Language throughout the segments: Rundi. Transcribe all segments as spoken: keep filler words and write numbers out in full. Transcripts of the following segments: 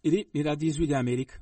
Iri ni radiyo ijwi ry'Amerika.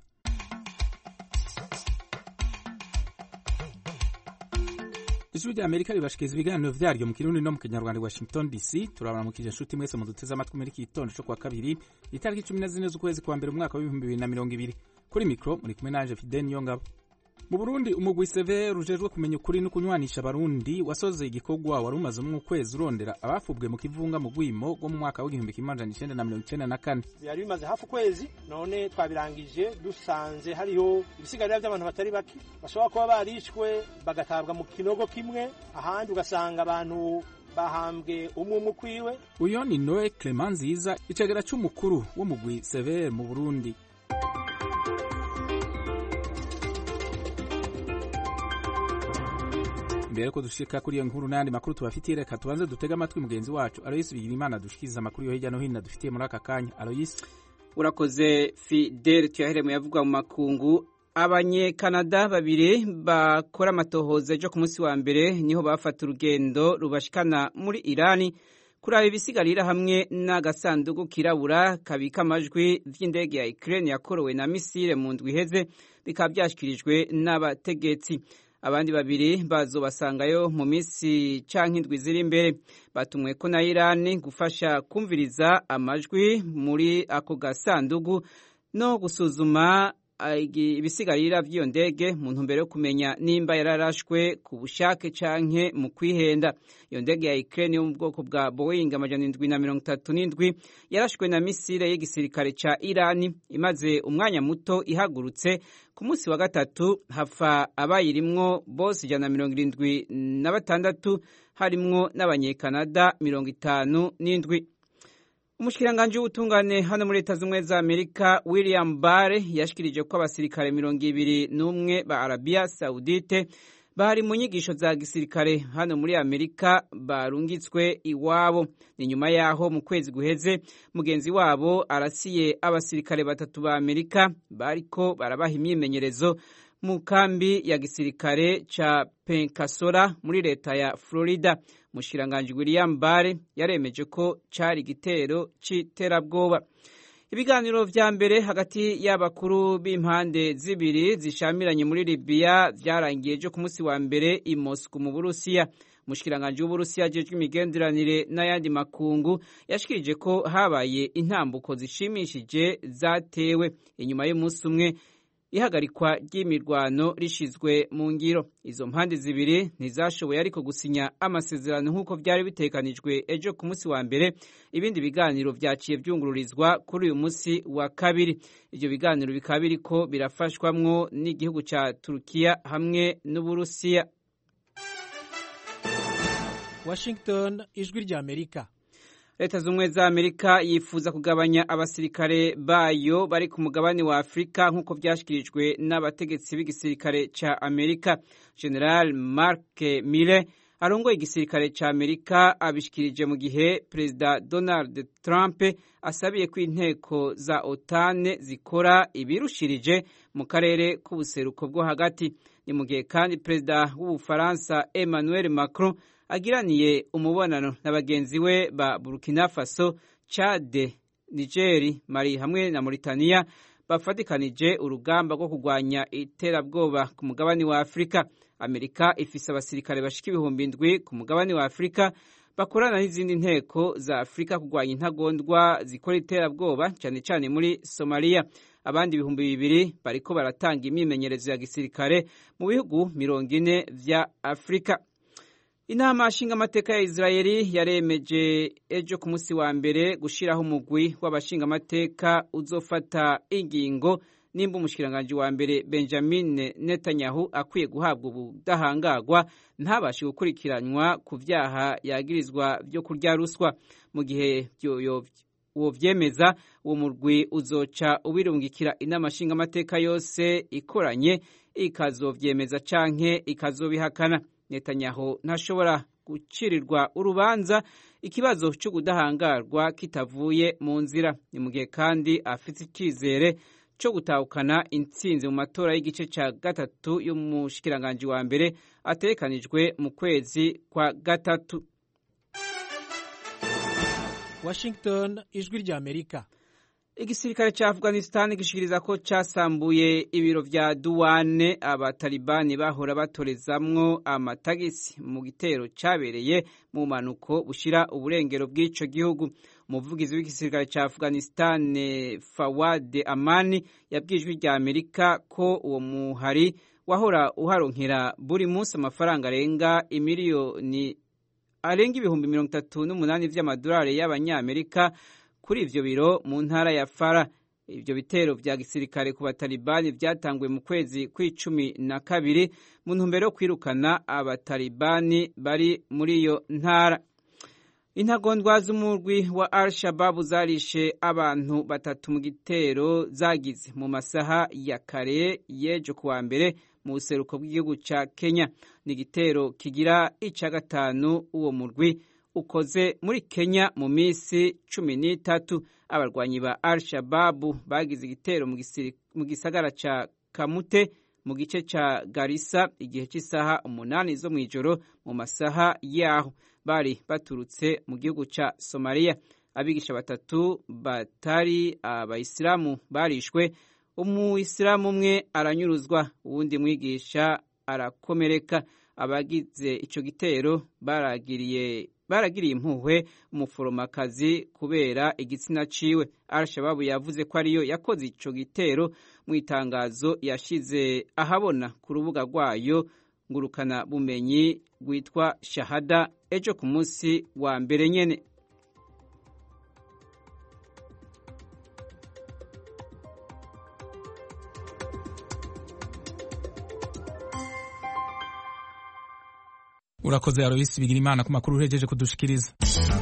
Ijwi ry'Amerika ribashikiriza ibiganiro vyaryo mu Kirundi no mu Kinyarwanda i Washington D C. Turabaramukije inshuti mwese muduteze amatwi muri iki gitondo cyo kwa kabiri itariki cumi na zine z'ukwezi kwa mbere umwaka w'ibihumbi bibiri na mirongo ibiri. Kuri mikro muri kumwe nanje Fidel Niyongabo. Mu Burundi umugwi C V R ujejwe kumenya ukuri no kunywanisha abarundi wasoze igikorwa wari umaze mu kwezi urondera abafubwe mu kivunga mu gwimo go mu mwaka w'igihumbi kimwe amajana icenda na mirongo icenda na kane. Yari bimaze hafu kwezi none twabirangije dusanze hariho ibisigarira by'abantu batari baki bashobora kuba barishwe bagatabwa mu kinogo kimwe, ahandi ugasanga abantu bahambwe umwe umwe kwiwe. Uyo ni Noe Clemanziza icegera c'umukuru w'umugwi C V R mu Burundi. Mbere ko dushika kuri iyo nkuru n'andi makuru tubafitiye, reka tubanze dutega amatwi mugenzi wacu Aloysi Bigirimana dushikiriza amakuru yo hirya no hino dufitiye muri aka kanya. Aloysi, urakoze Fidel. Tuyahere mu yavugwa mu makungu. Abanyekanada babiri bakora amatohoza ejo ku munsi wa mbere niho bafata urugendo rubashikana muri Irani kuraba ibisigarira hamwe n'agasanduku kirabura kabika amajwi vy'indege ya Ukraine yakorowe na misile mu ndwi iheze, bikaba byashyikirijwe n'abategetsi. Abandi babiri bazobasangayo mu minsi canke indwi ziri imbere. Batumwe ko na Iran gufasha kumviriza amajwi muri ako gasandugu no gusuzuma ibisigarira vy'iyo ndege mu ntumbero yo kumenya nimba yararashwe ku bushake canke mu kwihenda. Iyo ndege ya Ukraine yo mu bwoko bwa Boeing amajana indwi na mirongo itatu n'indwi yarashwe na misile y'igisirikare ca Iran imaze umwanya muto ihagurutse. Ku munsi wa gatatu hafa abayirimwo bose ijana na mirongo irindwi na batandatu, harimwo n'abanyekanada mirongo itanu n'indwi. Umushikiranganje w'ubutungane hano muri Leta Zunze za Amerika William Barr yashikirije ko abasirikare mirongo ibiri n'umwe ba Arabia Saudite bari mu nyigisho za gisirikare hano muri Amerika barungitswe iwabo. Ni nyuma yaho mu kwezi guheze mugenzi wabo arasiye abasirikare batatu ba Amerika bariko barabaha imyimenyerezo mu kambi ya gisirikare ca Pensacola muri leta ya Florida. Mushiranganje William Barr yaremeje ko cari igitero c'iterabwoba. Ibiganiro vya mbere hagati y'abakuru b'impande zibiri zishamiranye muri Libya vyarangiye ejo ku munsi wa mbere i Moscow mu Burusiya. Mushikiranganje w'Uburusiya ajejwe imigenderanire n'ayandi makungu yashikirije ko habaye intambuko zishimishije zatewe inyuma y'umunsi umwe ihagarikwa ry'imirwano rishizwe mu ngiro. Izo mpande zibiri ntizashoboye ariko gusinya amasezerano nk'uko vyari bitekanijwe ejo ku munsi wa mbere. Ibindi biganiro vyaciye vyungururizwa kuri uyu munsi wa kabiri. Ivyo biganiro bikaba biriko birafashwamwo n'igihugu ca Turukiya hamwe n'Uburusiya. Washington, ijwi ry'Amerika. Leta Zunze za Amerika yifuza kugabanya abasirikare bayo bari ku mugabane wa Afrika nk'uko vyashikirijwe n'abategetsi b'igisirikare ca Amerika. General Mark Milley arongoye igisirikare ca Amerika abishikirije mu gihe Perezida Donald Trump asabiye ko inteko za OTAN zikora ibirushirije mu karere k'ubuseruko bwo hagati. Ni mu gihe kandi Perezida w'Ubufaransa Emmanuel Macron agiraniye umubonano na bagenzi we ba Burkina Faso, Chad, Niger, Mali hamwe na Mauritania bafatikanije urugamba rwo kurwanya iterabwoba ku mugabane wa Afrika. Amerika ifise abasirikare bashika ibihumbi indwi ku mugabane wa Afrika bakorana n'izindi nteko za Afrika kurwanya intagondwa zikora iterabwoba cyane cyane muri Somalia. Abandi ibihumbi bibiri bariko baratanga imyimenyerezo ya gisirikare mu bihugu mirongo ine vya Afrika. Inama nshingamateka ya Israeli yaremeje ejo ku munsi wa mbere gushiraho umugwi w'abashingamateka uzofata ingingo nimba umushikiranganje wa mbere Benjamin Netanyahu akwiye guhabwa ubudahangagwa ntabashe gukurikiranwa ku vyaha yagirizwa byo kurya ruswa. Mu gihe uwo vyemeza uwo mugwi uzoca ubirungikira inama nshingamateka yose ikoranye ikazovyemeza canke ikazobihakana. Netanyahu ntashobora gucirirwa urubanza ikibazo cyo kudahangarwa kitavuye mu nzira. Ni mu gihe kandi afite icyizere cyo gutahukana intsinzi mu matora y'igice cya gatatu y'umushikiranganje wa mbere atekanijwe mu kwezi kwa gatatu. Washington, ijwi ry'Amerika. Igisirikare ca Afghanistan gishikiriza ko casambuye ibiro vya duwane abatalibani bahora batorezamwo amatagisi mu gitero cabereye mu manuko bushira uburengero bw'ico gihugu. Umuvugizi w'igisirikare ca Afghanistan Fawad Amani yabwijwe rya Amerika ko uwo muhari wahora uharonkera buri munsi amafaranga arenga imiliyoni arenga ibihumbi mirongo itatu n'umunani vy'amadolari y'abanyamerika kuri ivyo biro mu ntara ya Fara. Ivyo bitero vya gisirikare ku batalibani vyatanguye mu kwezi kw'icumi na kabiri mu ntumbero yo kwirukana abatalibani bari muri iyo ntara. Intagondwa z'umurwi wa Al-Shabaab zarishe abantu batatu mu gitero zagize mu masaha ya kare y'ejo kuwa mbere mu buseruko bw'igihugu ca Kenya. Ni igitero kigira ica gatanu uwo murwi ukoze muri Kenya mu misi cumi n'itatu. Abarwanyi ba Al-Shabaab bagize igitero mu gisagara ca Kamute mu gice ca Garissa igihe cy'isaha umunani zo mw'ijoro mu masaha yaho. Bari baturutse mu gihugu ca Somalia. Abigisha batatu batari abayisilamu barishwe, umuyisilamu umwe aranyuruzwa, uwundi mwigisha arakomereka. Abagize ico gitero baragiriye baragiriye impuhwe umuforomakazi kubera igitsina ciwe. Al-Shabaab yavuze ko ariyo yakoze ico gitero mu itangazo yashize ahabona ku rubuga rwayo ngurukana bumenyi rwitwa Shahada ejo ku munsi wa mbere nyene. Urakoze Aloisi Bigirimana ku makuru uhejeje kudushikiriza.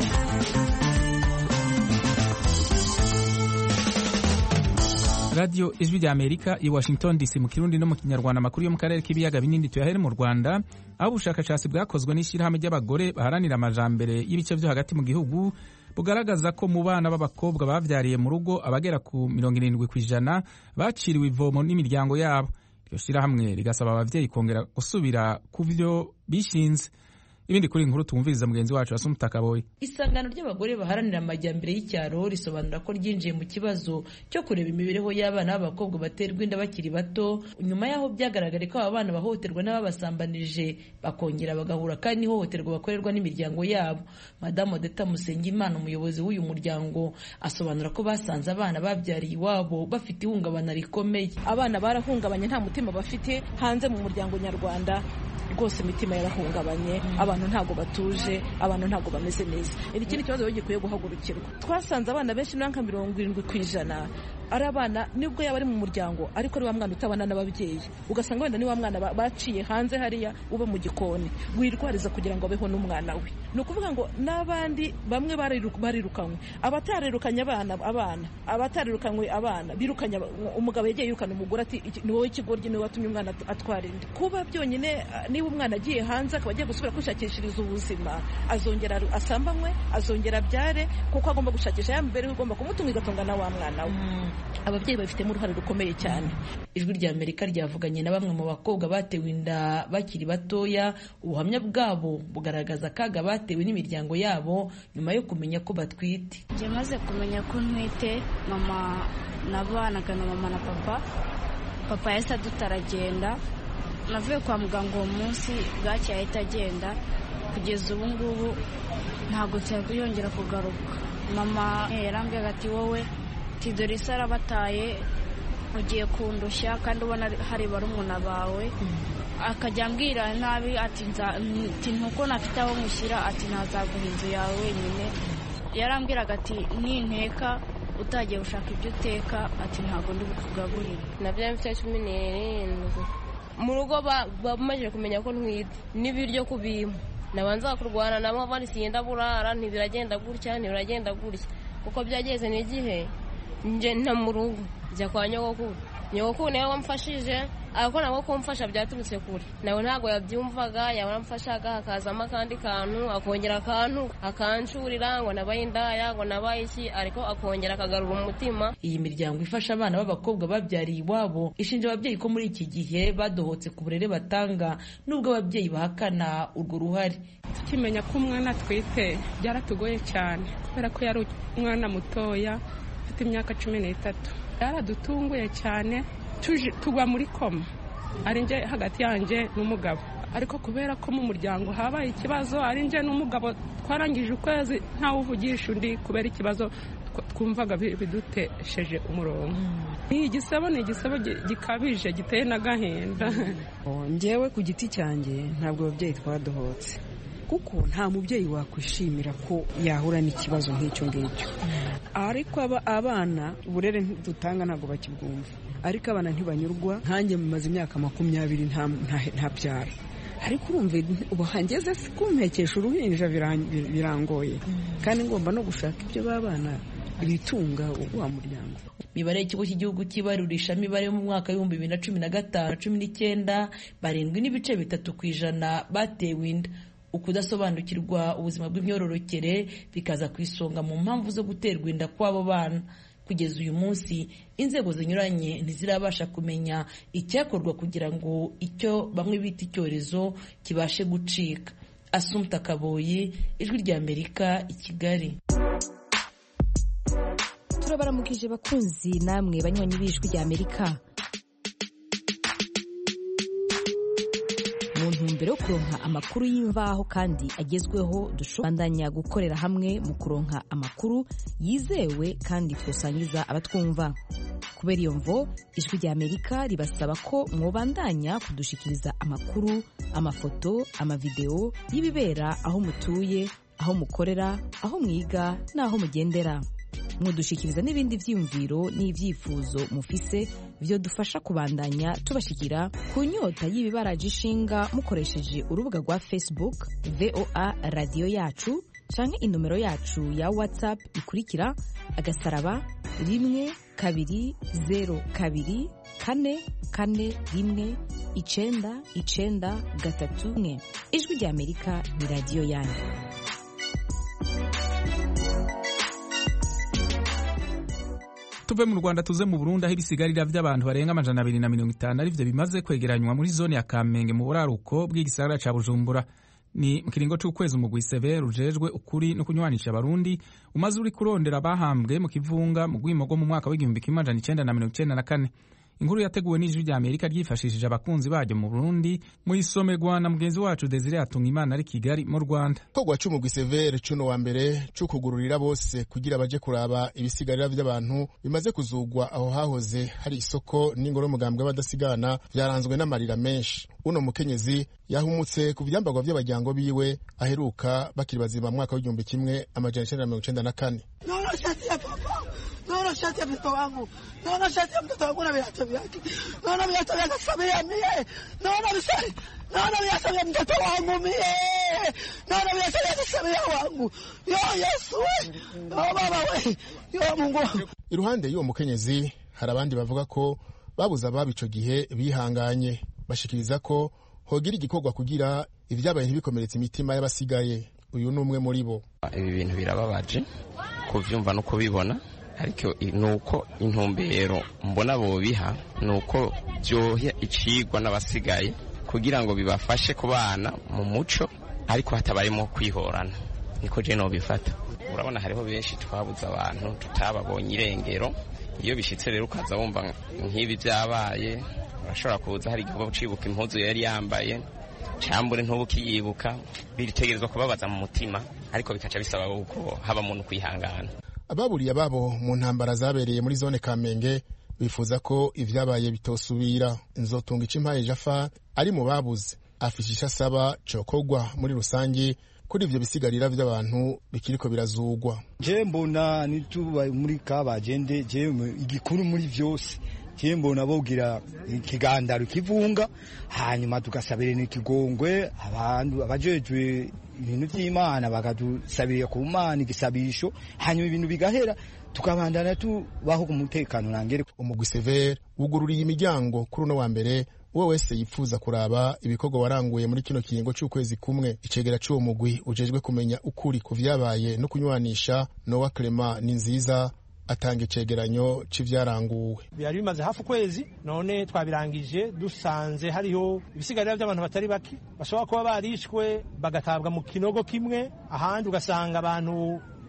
Radio Ijwi rya Amerika i Washington D C mu Kirundi no mu Kinyarwanda. Amakuru yo mu karere k'ibiyaga binini tuyahere mu Rwanda, aho ubushakashatsi bwakozwe n'ishyirahamwe ry'abagore baharanira amajambere y'ibice vyo hagati mu gihugu bugaragaza ko mu bana b'abakobwa bavyariye mu rugo abagera ku mirongo irindwi kw'ijana baciriwe ivomo n'imiryango yabo. Iryo shyirahamwe rigasaba abavyeyi kongera gusubira ku vyo bishinze. Ibindi kuri inkuru tumviriza mugenzi wacu Asumta Kaboyi. Isangano ry'abagore baharanira amajyambere y'icyaro risobanura ko ryinjiye mu kibazo cyo kureba imibereho y'abana b'abakobwa baterwa inda bakiri bato, nyuma yaho byagaragare ko aba bana bahohoterwa n'ababasambanije bakongera bagahura kandi ihohoterwa bakorerwa n'imiryango yabo. Madame Odeta Musengimana, umuyobozi w'uyu muryango, asobanura ko basanze abana babyariye iwabo bafite ihungabana rikomeye. Abana barahungabanye, nta mutima bafite hanze mu muryango nyarwanda, rwose imitima yarahungabanye, abantu ntago batuje, abantu ntago bameze neza. Iri kindi kibazo gikwiye guhagurukirwa. Twasanze abana benshi nanka mirongo irindwi kw'ijana ari abana nibwo yaba ari mu muryango ariko ari wa mwana utabana n'ababyeyi, ugasanga wenda ni wa mwana baciye hanze hariya uba mu gikoni wirwariza kugira ngo abeho n'umwana we. Ni ukuvuga ngo n'abandi bamwe barirukanywe, abatarirukanye abana abana abatarirukanywe abana birukanye umugabo yagiye yirukana umugore ati ni wowe ikigoryi, ni watumye umwana atwara inda. Kuba byonyine niba umwana agiye hanze akaba agiye gusubira kwishakishiriza ubuzima, azongera asambanywe, azongera abyare, kuko agomba gushakisha ya mbere ugomba kumutunga igatunga na wa mwana we. Ababyeyi bafitemo uruhare rukomeye cyane. Ijwi rya Amerika ryavuganye na bamwe mu bakobwa batewe inda bakiri batoya. Ubuhamya bwabo bugaragaza akaga batewe n'imiryango yabo nyuma yo kumenya ko batwite. Njye maze kumenya ko ntwite, mama nabanaga na mama na papa papa yahise adutaragenda. Navuye kwa muganga uwo munsi bwacya ahita agenda, kugeza ubu ngubu ntabwo cyakuyongera kugaruka. Mama yarambwira ati wowe tidore isara bataye ugiye kundushya kandi ubona hari barumuna bawe, akajya ambwira nabi ati ntuko nafite aho mushyira, ati ntazaguha inzu yawe wenyine. Yarambwiraga ati ninteka utagiye gushaka ibyo uteka, ati ntabwo ndi bukugaburire. Nabyo mfite cumi n'irindwi mu rugo bamaze kumenya ko ntwite n'ibiryo kubimpa, nabanza kurwana nabo bari siyenda burara, ntibiragenda gutya ntibiragenda gutya, kuko byageze n'igihe nje nta mu rugo njya kwa nyogokuru. Nyogokuru nawe wamfashije, ariko nabo kumfasha byaturutse kure, nawe ntabwo yabyumvaga. Yaramfashaga hakazamo akandi kantu, akongera akantu akancurira ngo nabaye indaya ngo nabaye iki, ariko akongera akagarura umutima. Iyi miryango ifasha abana b'abakobwa babyariye iwabo ishinja ababyeyi ko muri iki gihe badohotse ku burere batanga, nubwo ababyeyi bahakana urwo ruhare. Tukimenya ko umwana atwite byaratugoye cyane, kubera ko yari umwana mutoya mfite imyaka cumi n'itatu. Yaradutunguye cyane tugwa muri koma ari nje hagati yanjye n'umugabo, ariko kubera ko mu muryango habaye ikibazo ari nje n'umugabo twarangije ukwezi ntawe uvugisha undi kubera ikibazo twumvaga bidutesheje umurongo. Ni igisebo ni igisebo gikabije giteye n'agahinda. Njyewe ku giti cyanjye ntabwo ababyeyi twadohotse, kuko nta mubyeyi wakwishimira ko yahura n'ikibazo nk'icyo ngicyo. Ariko abana uburere dutanga ntabwo bakibwumva, ariko abana ntibanyurwa. Nkanjye mumaze imyaka makumyabiri nta byara, ariko urumva ubu hangeze kumpekesha uruhinja birangoye, kandi ngomba no gushaka ibyo babana ibitunga wa muryango. Imibare y'ikigo cy'igihugu cy'ibarurisha mibare mu mwaka w'ibihumbi bibiri na cumi na gatanu cumi n'icyenda barindwi n'ibice bitatu ku ijana batewe inda. Ukudasobanukirwa ubuzima bw'imyororokere bikaza ku isonga mu mpamvu zo guterwa inda kw'abo bana. Kugeza uyu munsi inzego zinyuranye ntizirabasha kumenya icyakorwa kugira ngo icyo bamwe bita icyorezo kibashe gucika. Assumpta Kaboyi, Ijwi ry'Amerika, i Kigali. Turabaramukije bakunzi namwe banywanyi b'Ijwi ry'Amerika. Mu ntumbero yo kuronka amakuru y'imvaho kandi agezweho, dushobandanya gukorera hamwe mu kuronka amakuru yizewe kandi twosangiza abatwumva. Kubera iyo mvo, Ijwi ry'Amerika ribasaba ko mwobandanya kudushikiriza amakuru, amafoto, amavideo y'ibibera aho mutuye, aho mukorera, aho mwiga n'aho mugendera. Mudushikiriza n'ibindi vyiyumviro n'ivyifuzo mufise byo dufasha kubandanya tubashikira ku nyota y'ibibaraje ishinga mukoresheje urubuga rwa Facebook V O A Radio Yacu canke inomero yacu ya WhatsApp ikurikira agasaraba rimwe kabiri zero kabiri kane kane rimwe icenda icenda gatatu mwe. Ijwi ry'Amerika ni radio yanyu. Tuve mu Rwanda tuze mu Burundi, aho ibisigarira by'abantu barenga amajana abiri na mirongo itanu arivyo bimaze kwegeranywa muri zone ya Kamenge mu buraruko bw'igisagara ca Bujumbura. Ni mu kiringo c'ukwezi umugwi Severe ujejwe ukuri no kunywanisha abarundi umaze uri kurondera abahambwe mu kivunga mu gwimo go mu mwaka w'igihumbi kimwe amajana icenda na mirongo icenda na kane. Inkuru yateguwe n'Ijwi ry'Amerika ryifashishije abakunzi baryo mu Burundi mu isomerwa na mugenzi wacu Desire Atungimana ari Kigali mu Rwanda. Kogwa c'umugwi Severe cuno wa mbere cukugururira bose kugira baje kuraba ibisigarira by'abantu bimaze kuzugwa aho hahoze hari isoko n'ingoro mugambwe badasigana byaranzwe n'amarira menshi. Uno mukenyezi yahumutse ku vyambagwa by'abajyango biwe aheruka bakiri bazima mu mwaka w'igihumbi kimwe amajana icenda na mirongo icenda na kane. Naona shati ya papa, naona shati ya mtoto wangu, naona shati ya mtoto wangu na viatu vyake, naona viatu vya Samia mie, naona visari, naona viatu vya mtoto wangu mie, naona viatu vya Samia wangu. Yo Yesu we, yo baba we, yo Mungu. Iruhande y'uwo mukenyezi hari abandi bavuga ko babuza ababo ico gihe bihanganye, bashikiriza ko hogira igikorwa kugira ivyabaye ntibikomeretse imitima y'abasigaye. Uyu numwe muri bo. Ibi bintu birababaje kuvyumva no kubibona, ariko nuko intumbero mbona bo biha nuko byohya icigwa n'abasigaye kugira ngo bibafashe kubana mu muco, ariko hatabarimo kwihorana. Niko je no bifata. Urabona hariho benshi twabuza abantu tutababonye irengero, iyo bishitse rero ukaza wumva nk'ibi byabaye, urashobora kuza hari igikorwa cibuka impuzu yari yambaye cambure ntubukiyibuka, biritegerezwa kubabaza mu mutima, ariko bikaca bisaba uko haba umuntu kwihangana. Ababuriye ababo mu ntambara zabereye muri zone Kamenge bifuza ko ivyabaye bitosubira. Nzotunga Impaye Jafa ari mu babuze afishisha saba cokogwa muri rusangi kuri ivyo bisigarira by'abantu bikiriko birazugwa. Je mbona nituba muri kabagende je igikuru muri vyose je mbona bogira ikigandaro kivunga, hanyuma tugasabire n'ikigongwe abantu abajejwe ibintu by'Imana bakadusabira ku Mana igisabisho, hanyuma ibintu bigahera tukabandana tubaho ku mutekano nangere. Umugwi Severe wugururiye imiryango kuri no wa mbere uwo wese yipfuza kuraba ibikorwa waranguye muri kino kiringo cy'ukwezi kumwe. Icegera cy'uwo mugwi ujejwe kumenya ukuri ku vyabaye no kunywanisha Noah Clement ni nziza atanga icegeranyo c'ivyaranguwe. Byari bimaze hafu kwezi none twabirangije dusanze hariho ibisigarira by'abantu batari baki, bashobora kuba barishwe bagatabwa mu kinogo kimwe, ahandi ugasanga abantu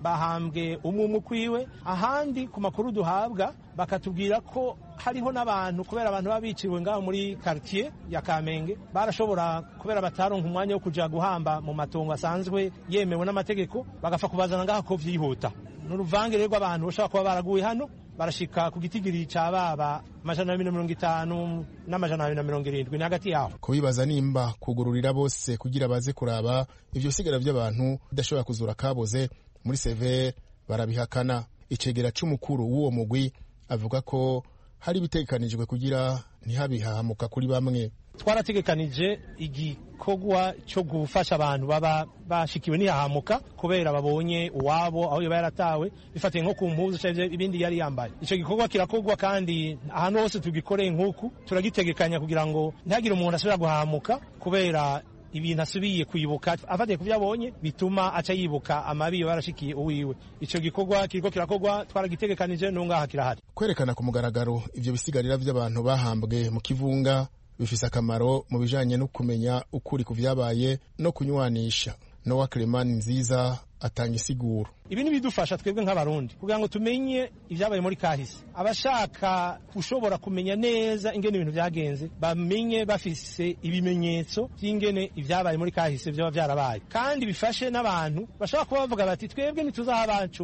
bahambwe umwe umwe kwiwe, ahandi ku makuru duhabwa bakatubwira ko hariho n'abantu kubera abantu baba biciwe ngaho muri quartier ya Kamenge barashobora kubera bataronka umwanya wo kuja guhamba mu matongo asanzwe yemewe n'amategeko bagafa kubazana ngaho ko vyihuta. N'uruvangire rw'abantu bashobora kuba baraguye hano barashika ku gitigiri ca baba amajana abiri na mirongo itanu n'amajana abiri na mirongo irindwi ni hagati yaho. Kubibaza nimba kugururira bose kugira baze kuraba ivyo sigara vy'abantu bidashobora kuzura kaboze muri seve barabihakana. Icegera c'umukuru w'uwo mugwi avuga ko hari bitegekanijwe kugira ntihabihahamuka kuri bamwe. Twarategekanije igikorwa cyo gufasha abantu baba bashikiwe n'ihahamuka kubera babonye uwabo aho yoba yaratawe bifatiye nko ku mpuzu cyangwa ibindi yari yambaye. Ico gikorwa kirakorwa kandi ahantu hose tugikoreye nk'uku turagitegekanya kugira ngo ntihagire umuntu asubira guhahamuka kubera ibintu asubiye kwibuka afatiye ku byabonye bituma aca yibuka amabi barashikiye uwiwe. Ico gikorwa kiriko kirakorwa twaragitegekanije nungaha kirahari. Kwerekana ku mugaragaro ivyo bisigarira vy'abantu bahambwe mu kivunga bifise akamaro mu bijanye no kumenya ukuri ku vyabaye no kunywanisha. Noah Clement nziza atanga isiguro. Ibi ni bidufasha twebwe nk'abarundi kugira ngo tumenye ivyabaye muri kahise. Abashaka ushobora kumenya neza ingene ibintu vyagenze bamenye bafise ibimenyetso vy'ingene ivyabaye muri kahise vyoba vyarabaye, kandi bifashe n'abantu bashobora kuba bavuga bati twebwe ntituzi aho abacu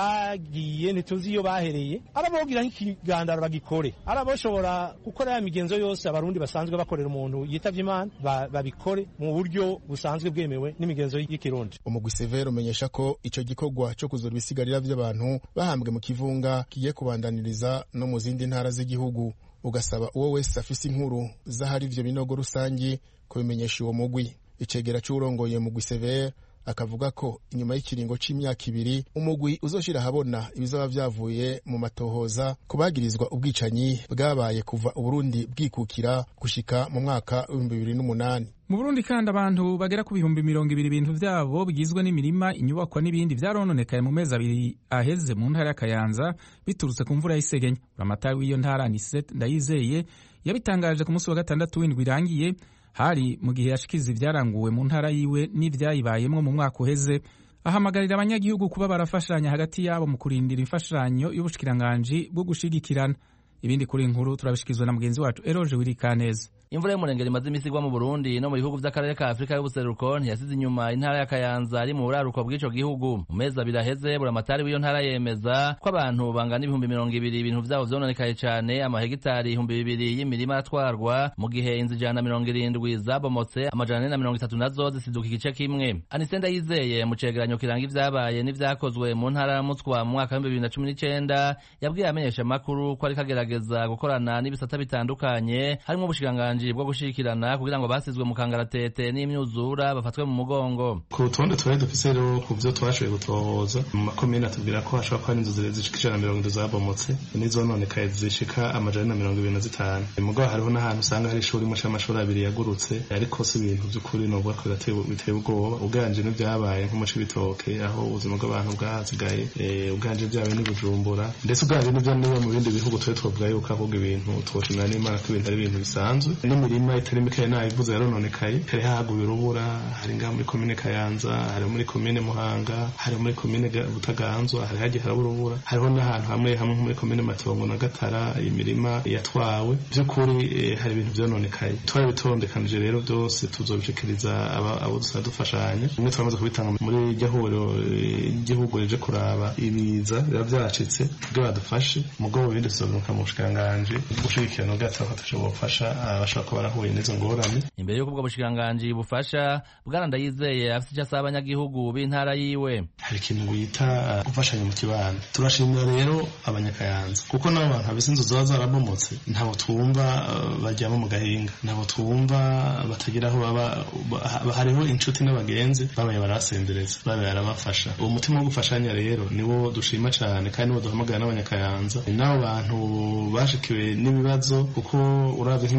bagiye ntituzi iyo bahereye, arabogira nk'ikigandaro bagikore, araboshobora gukora ya migenzo yose abarundi basanzwe bakorera umuntu yitavye Imana babikore mu buryo busanzwe bwemewe n'imigenzo y'ikirundi. Umugwi Severo umenyesha ko ico gikorwa cyo kuzura ibisigarira by'abantu bahambwe mu kivunga kigiye kubandaniriza no mu zindi ntara z'igihugu. Ugasaba uwo wese afise inkuru zahari ivyo binogo rusangi kubimenyesha uwo mugwi. Icegera c'urongoye mugwi Severe akavuga ko inyuma y'ikiringo c'imyaka ibiri umugwi uzoshira habona ibizaba vyavuye mu matohoza kubagirizwa ubwicanyi bwabaye kuva Uburundi bwikukira gushika mu mwaka w'ibihumbi bibiri n'umunani. Mu Burundi kandi abantu bagera ku bihumbi mirongo ibiri ibintu vyabo bigizwe n'imirima, inyubakwa n'ibindi vyarononekaye mu mezi abiri aheze mu ntara ya Kayanza biturutse ku mvura y'isegenya. Buramatari w'iyo ntara Anisette Ndayizeye yabitangaje ku munsi wa gatandatu w'indwi irangiye, hari mu gihe yashikiza ivyaranguwe mu ntara yiwe n'ivyayibayemwo mu mwaka uheze. Ahamagarira abanyagihugu kuba barafashanya hagati yabo mu kurindira imfashanyo y'ubushikiranganji bwo gushigikirana. Ibindi kuri inkuru turabishikizwa na mugenzi wacu Eroje Wirikaneza. Imvura y'umurengera imaze imisi igwa mu Burundi no mu bihugu vy'akarere ka Afrika y'ubuseruko ntiyasize inyuma intara ya Kayanza ari mu buraruko bw'ico gihugu. Mu mezi abiri aheze buramatari w'iyo ntara yemeza ko abantu bangana ibihumbi mirongo ibiri ibintu vyabo vyononekaye cane, amahegitari ibihumbi bibiri y'imirima atwarwa, mu gihe inzu ijana na mirongo irindwi zabomotse, amajana ane na mirongo itatu nazo zisiduka igice kimwe. Anisette Ndayizeye mu cegeranyo kiranga ivyabaye n'ivyakozwe mu ntara ya Mutswa mu mwaka w'ibihumbi bibiri na cumi n'icenda yabwiye amenyesha makuru ko ariko agerageza gukorana n'ibisata bitandukanye harimo ubushikiranganji bwo gushikirana kugira ngo basizwe mu kangaratete n'imyuzura bafatwe mu mugongo. Ku rutonde twari dufise rero ku vyo twashoboye gutohoza mu makomine atubwira ko hashobora kuba n'inzu zishika ijana na mirongo itatu zabomotse n'izononekaye zishika amajana na mirongo ibiri na zitanu. Mugabo hariho n'ahantu usanga hari ishuri imwe c'amashuri abiri yagurutse, ariko si ibintu vy'ukuri novuga ko biteye ubwoba. Uganje n'ivyabaye nko mu Cibitoke aho ubuzima bw'abantu bwahazigaye, uganje vyabaye n'i Bujumbura, ndetse uganje n'ivyo niba mu bindi bihugu twari twavuga yuko ahubwo ibintu twoshimira n'Imana ko ibintu ari ibintu bisanzwe. Imirima itari mikeya nayivuze yarononekaye, hari haguye urubura, hari ngaha muri komine Kayanza, hari muri komine Muhanga, hari muri komine Butaganzwa, hari hagiye harabura urubura, hariho n'ahantu hamwe hamwe muri komine Matongo na Gatara imirima yatwawe. By'ukuri hari ibintu vyononekaye, twari bitondekanije rero byose tuzobishikiriza abo dusa dufashanya. Bimwe twamaze kubitanga muri jahuro igihugu rije kuraba ibiza biba vyacitse kugira badufashe, mugabo bindi tuzogaruka mu bushikiranganji gushigikirana gatatu batashobofasha abashaka barahuye n'izo ngorane. Imbere y'uko ubwo bushikiranganji bufasha, Bwana Ndayizeye afite icyo asaba abanyagihugu b'intara yiwe. Hari ikintu wita gufashanya mu kibano. Turashimira rero abanyakayanza kuko nabo bantu abise inzu zaza zarabomotse ntabo twumva bajyamo mu gahinga, ntabo twumva batagira aho baba. Hariho inshuti n'abagenzi babaye barasendereza, babaye barabafasha. Uwo mutima wo gufashanya rero niwo dushima cyane kandi niwo duhamagara n'abanyakayanza. Nabo bantu bashikiwe n'ibibazo kuko uravye nk'imirima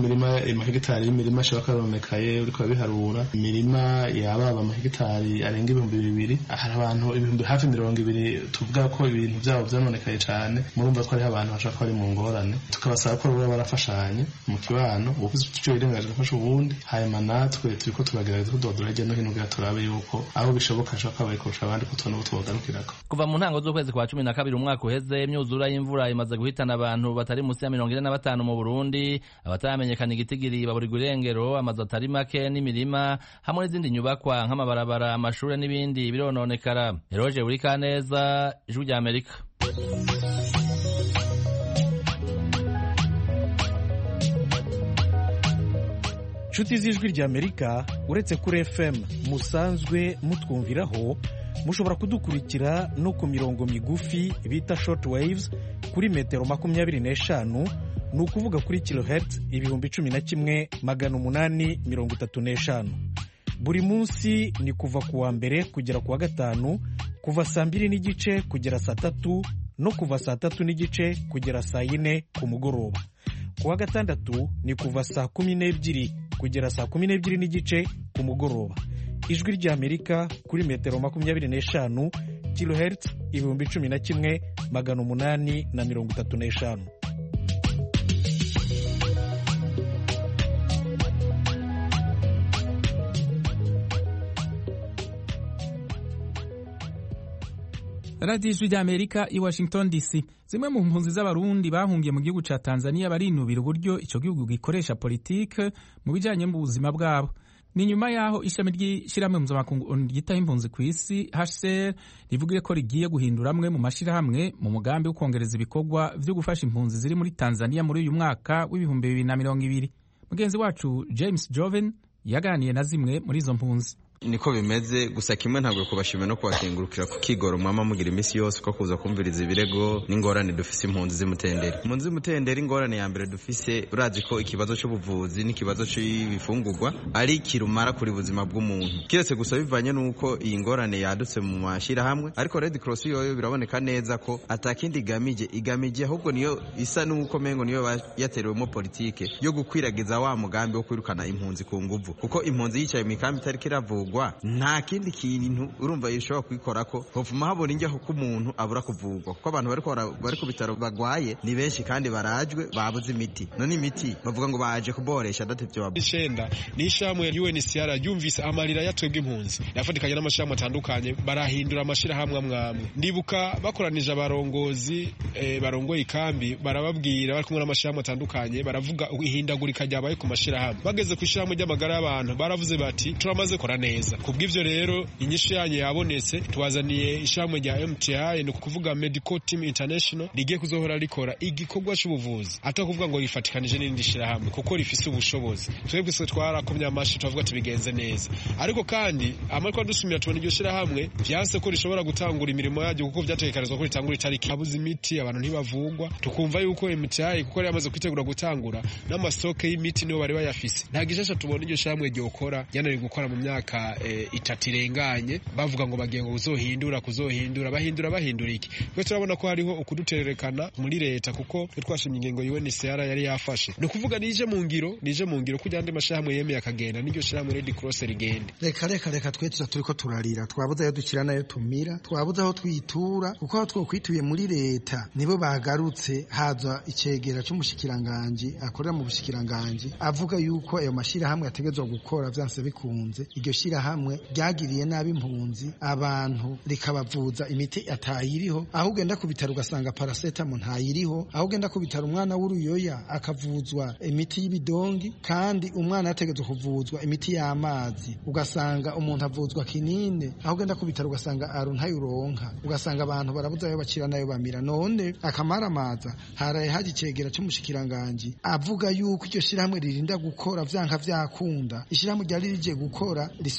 amahegitari y'imirima ashobora karonekaye uriko biharura imirima yababa amahegitari arenga ibihumbi bibiri hari abantu ibihumbi hafi mirongo ibiri tuvuga ko ibintu byabo byanonekaye cyane murumva ko ari abantu bashaka ko ari mu ngorane tukabasaba ko baba barafashanye mu kibano ubuvuzi cyo irengaje gufasha ubundi hanyuma natwe turiko turagerageza kudodora hirya no hino kugira turabe yuko aho bishoboka ashaka abayikoresha abandi ko tubona utubagarukirako. Kuva mu ntango z'ukwezi kwa cumi na kabiri umwaka uheze imyuzura y'imvura imaze guhitana abantu batari munsi ya mirongo ine na batanu mu Burundi abataramenyekana igitigiri baburirwa irengero amazu atari make n'imirima hamwe n'izindi nyubakwa nk'amabarabara amashure n'ibindi birononekara. Eroje Burikaneza, Ijwi rya Amerika. Nshuti z'Ijwi rya Amerika uretse kuri F M musanzwe mutwumviraho mushobora kudukurikira no ku mirongo migufi bita short waves kuri metero makumyabiri n'eshanu ni ukuvuga kuri kilohertz ibihumbi cumi na kimwe magana umunani mirongo itatu n'eshanu. Buri munsi ni kuva ku wa mbere kugera ku wa gatanu kuva saa mbiri n'igice kugera saa tatu no kuva saa tatu n'igice kugera saa yine ku mugoroba. Ku wa gatandatu ni kuva saa kumi n'ebyiri kugera saa kumi n'ebyiri n'igice ku mugoroba. Ijwi rya Amerika kuri metero makumyabiri n'eshanu kilohertz ibihumbi cumi na kimwe magana umunani na mirongo itatu n'eshanu. Radio Ijwi rya Amerika i Washington D C. Zimwe mu mpunzi z'abarundi bahungiye mu gihugu ca Tanzania barinubira uburyo ico gihugu gikoresha politike mu bijanye n'ubuzima bwabo. Ni nyuma yaho ishami ry'ishyirahamwe mpuzamakungu ryitaho impunzi ku isi H C R rivugiye ko rigiye guhindura amwe mu mashirahamwe mu mugambi wo kongereza ibikorwa vyo gufasha impunzi ziri muri Tanzania muri uyu mwaka w'ibihumbi bibiri na mirongo ibiri. Mugenzi wacu James Joven yaganiye na zimwe muri izo mpunzi. Niko bimeze gusa kimwe ntabwo kubashimira no kubakengurukira ku kigoro mwama mugira imisi yose ko kuza kumviriza ibirego n'ingorane dufise impunzi z'imutenderi. Impunzi z'imutenderi ingorane ya mbere dufise urazi ko ikibazo cy'ubuvuzi n'ikibazo c'ibifungurwa ari kirumara kuri buzima bw'umuntu. Kiretse gusa bivanye nuko iyi ngorane yadutse mu mashira hamwe ariko Red Cross yoyo biraboneka neza ko atakindi gamije igamije ahubwo niyo isa nuko mengo niyo yaterewemo politike yo gukwiragiza wa mugambi wo kwirukana impunzi ku nguvu kuko impunzi yicaye mu kambi itari kiravuga nta kindi kintu urumva yishobora kwikora ko hofuma habona injyaho ko umuntu abura kuvugwa kuko abantu bariko bari ku bitaro bagwaye ni benshi kandi barajwe babuze imiti none imiti bavuga ngo baje kuboresha datevyo babo ishenda ni ishamwe ya U N H C R yumvise amarira yatwebwe impunzi yafatikanye n'amashirahamwe atandukanye barahindura amashirahamwe amwamwe ndibuka bakoranije abarongozi eh, barongoye ikambi barababwira bari kumwe n'amashirahamwe atandukanye baravuga ihindagurika ryabaye ku mashirahamwe bageze ku ishamwe ry'amagara y'abantu baravuze bati turamaze kora neza. Kubw'ivyo rero inyishu yanye yabonetse twazaniye ishamwe rya M T I no kuvuga Medical Team International rigiye kuzohora rikora igikorwa cy'ubuvuzi ata kuvuga ngo rifatikanije n'indi shirahamwe kuko rifise ubushobozi twebwe se twarakomye amashi tuvuga tubigenze neza ariko kandi amariko dusumira tubona iryo shirahamwe vyanse ko rishobora gutangura imirimo yaje kuko vyatekerezwa ko ritangura itariki abuze imiti abantu ntibavugwa tukumva yuko M T I kuko yamaze kwitegura gutangura n'amastoke y'imiti niyo bari bayafise nta gishasha tubona iryo shirahamwe ryokora yanari gukora mu myaka E, itatirenganye bavuga ngo bagiye ngo uzohindura kuzohindura bahindura bahindura iki twe turabona ko hariho ukudutererekana muri leta kuko twashimye ingengo U N H C R yari yafashe no kuvuga nije mu ngiro nije mu ngiro kujya andi mashahamwe yemeye akagenda n'iryo shirahamwe Red Cross rigende reka reka reka twe turiko turarira twabuze ayo dukira nayo tumira twabuze aho twitura kuko aho twokwituye muri leta nibo bagarutse haza icegera cy'umushikiranganje akorera mu bushikiranganje avuga yuko ayo mashirahamwe ategezwe gukora vyanse bikunze iryo shira hamwe ryagiriye nabi impunzi abantu rikabavuza imiti atayiriho aho ugenda ku bitaro ugasanga paracetamol ntayiriho aho ugenda ku bitaro umwana w'uruyoya akavuzwa imiti y'ibidongi kandi umwana yategetswe kuvuzwa imiti y'amazi ugasanga umuntu avuzwa kinine aho ugenda ku bitaro ugasanga aruntayuronka ugasanga abantu barabuza ayo bakira nayo bamira none akamaramaza haraye haji cegera cy'umushikiranganje avuga yuko iryo shira hamwe ririnda gukora vyanka vyakunda ishirahamwe ryari rije gukora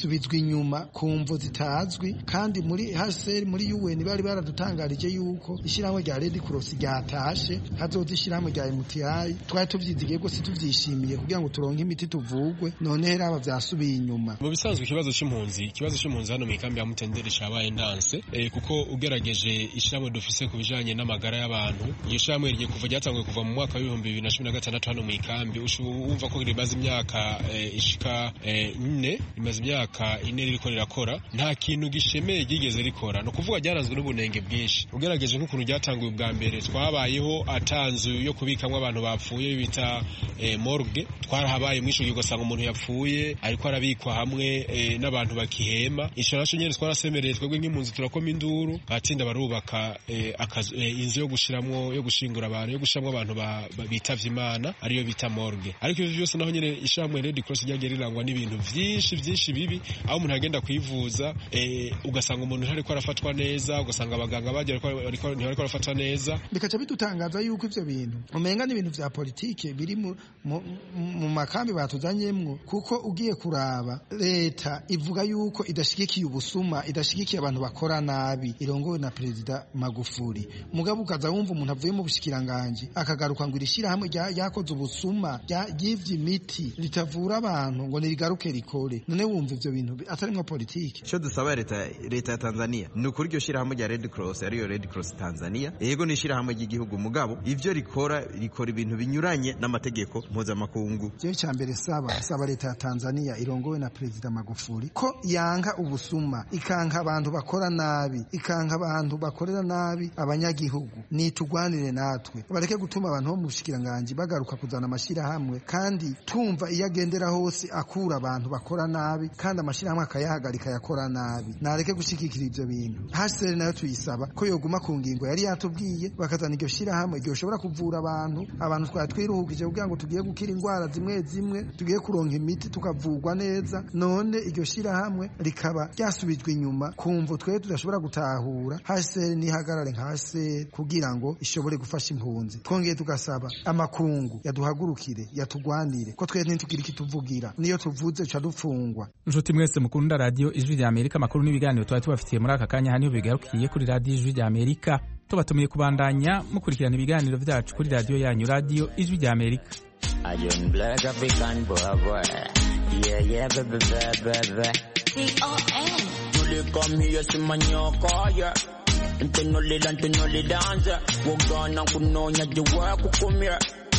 bisubizwa inyuma ku mvo zitazwi, kandi muri H C R muri U N bari baradutangarije yuko ishyirahamwe rya Red Cross ryatashe hazoza ishyirahamwe rya M T I. Twari tuvyizigiye gose tuvyishimiye kugira ngo turonke imiti tuvugwe, none rero aba vyasubiye inyuma. Mu bisanzwe ikibazo c'impunzi ikibazo c'impunzi hano mu ikambi ya Mutenderi cabaye ndanse eh, kuko ugerageje ishyirahamwe dufise ku bijanye n'amagara y'abantu, iyo shyirahamwe rigiye kuva ryatanguye kuva mu mwaka wa bibiri bibiri na cumi na gatandatu hano mu ikambi, wumva ko rimaze imyaka eh, ishika eh, ine rimaze imyaka ine ririko rirakora, nta kintu gishemeye gigeze rikora, no kuvuga ryaranzwe n'ubunenge bwinshi. Ugerageje nk'ukuntu ryatanguye ubwa mbere, twabayeho atanzu yo kubikamwo abantu bapfuye bita eh, morgue, twarahabaye mwisho ugasanga umuntu yapfuye ariko arabikwa hamwe eh, n'abantu bakihema. Ico naco nyene twarasemereye twebwe nk'impunzi turakoma induru, batinda barubaka eh, eh, inzu yo gushiramwo yo gushingura abantu yo gushiramwo abantu bitavye Imana ariyo bita morgue. Ariko ivyo byose naho nyene ishamwe Red Cross ryagiye rirangwa n'ibintu vyinshi vyinshi bibi, aho umuntu agenda kwivuza eh, ugasanga umuntu ntariko arafatwa neza, ugasanga abaganga bagiye ariko ntariko arafatwa neza. Bikaca bidutangaza yuko ivyo bintu umenga n'ibintu vya politike biri mu, mu, mu makambi batuzanyemwo, kuko ugiye kuraba leta ivuga yuko idashigikiye ubusuma, idashigikiye abantu bakora nabi, irongowe na Perezida Magufuli. Mugabo ukaza wumva umuntu avuye mu bushikiranganje akagaruka ngo irishirahamwe yakoze ubusuma ry'ivyo imiti litavura abantu ngo nirigaruke rikore. None wumva ivyo bintu atarimwo politike. Cyo dusaba leta leta ya Tanzania ni ukuri iryo shirahamwe rya Red Cross ariyo Red Cross Tanzania, yego ni shirahamwe ry'igihugu, mugabo ivyo rikora rikora ibintu binyuranye n'amategeko mpuzamakungu. Je cyambere saba saba leta ya Tanzania irongowe na Perezida Magufuli ko yanka ubusuma, ikanka abantu bakora nabi, ikanka abantu bakorera nabi abanyagihugu. Ni tugwanire natwe bareke gutuma abantu bo mu bushikiranganje bagaruka kuzana amashira hamwe, kandi tumva iyo agendera hose akura abantu bakora nabi, kandi amashira hamwe akayahagarika yakora nabi. Nareke gushikikira ivyo bintu. Hasere nayo tuyisaba ko yoguma ku ngingo yari yatubwiye, bakazana iryo shira hamwe iryo shobora kuvura abantu abantu twari twiruhukije kugira ngo tugiye gukira indwara zimwe zimwe, tugiye kuronka imiti tukavugwa neza. None iryo shira hamwe rikaba ryasubijwe inyuma kumvo twe tudashobora gutahura. Hasere ni hagarare nka Hasere kugira ngo ishobore gufasha impunzi. Twongeye tugasaba amakungu yaduhagurukire yatugwanire ko twe ntitugira ikituvugira, niyo tuvuze cha dufungwa. Nshuti mwese mukunda radio Ijwi rya Amerika, makuru n'ibiganiro twari tubafitiye muri aka kanya haniho bigarukiye kuri radio Ijwi rya Amerika. Tubatumiye kubandanya mukurikirana ibiganiro vyacu kuri radio yanyu radio Ijwi rya Amerika. A young black African boy, boy. Yeah, yeah, baby, baby, baby. C O N. You come here, see my nyoko, yeah. Internally, internally dance. We're gonna kunonya jiwa kukumia.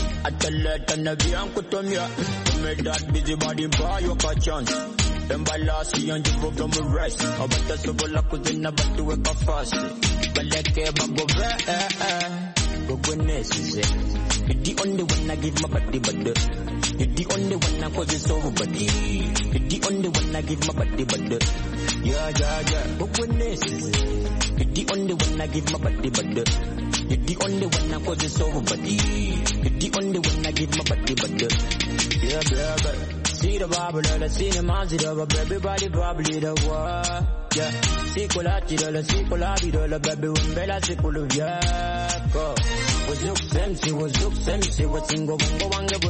Ataleta na bianco tomia. Make that busy body buy your chance. Embalasi and you from the rest. Abata sobola kuzina batu weka fast. Baleke bago ve eh eh. Go goodness is you're the only one I give my body butter. You're the only one I cause it's over body. You're the only one I give my body butter. Yeah, yeah, yeah. Go goodness is you're the only one I give my body butter. You're the only one I cause it's over body. You're the only one I give my body butter. Yeah, yeah, yeah. See the Bible, the cinema, see the baby body, probably the war. Yeah, see colati, the see colati, the baby, when Bella, see coluvia. Go. Was look sensi, was look sensi, was single, go on the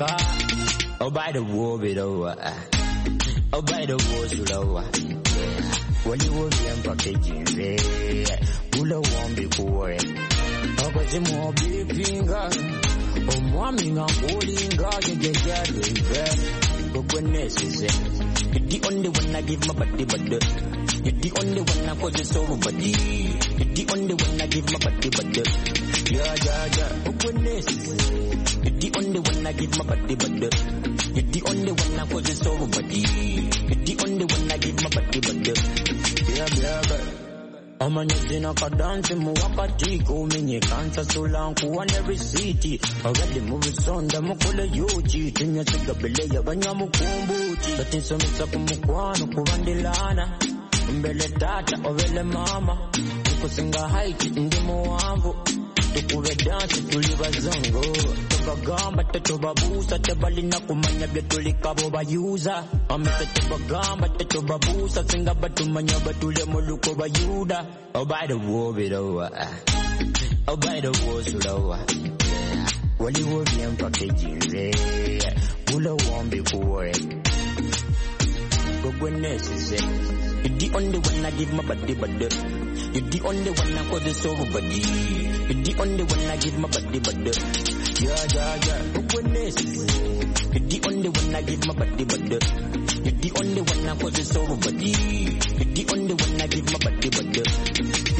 river. Oh, by the war, bit over. Oh, by the war, you know. When you will be in packaging, Ula won't be poor. Oh, but you more big finger. Oh, mommy, I'm holding God, you get that. Go goodness is it. You're the only one I give my body, but you're the only one I cause it's over body. You're the only one I give my body, but yeah, yeah, yeah. Go goodness is it. You're the only one I give my body, but you're the only one I cause it's over body. You're the only one I give my body, but yeah, yeah, yeah. I'm a new a dance in Muwakati, go many cancer so long, who on every city. Already moving on, the Mukula Yuji, Tinya Sigabele, Banyamukumbuti, but in some Sakumukwan, Kuvandilana, Beletata, Ovele Mama, Kusinga Haiti in the Moambo. Tukure dance tuliva zongo Tubagamba tetubabusa Tebalina kumanya betulika bobayuza Amete tubagamba tetubabusa Singa batumanya batule muluko bayuda Oh by the war bidowa Oh by the war sulawa Wali wobi empake jinze Ula wambi kuwe Go awareness. You're the only one I give my body, body. You're the only one I cause it's over, body. You're the only one I give my body, body. Yeah, yeah, yeah, awareness. You're the only one I give my body, body. You're the only one I cause it's over, body. You're the only one I give my body, body.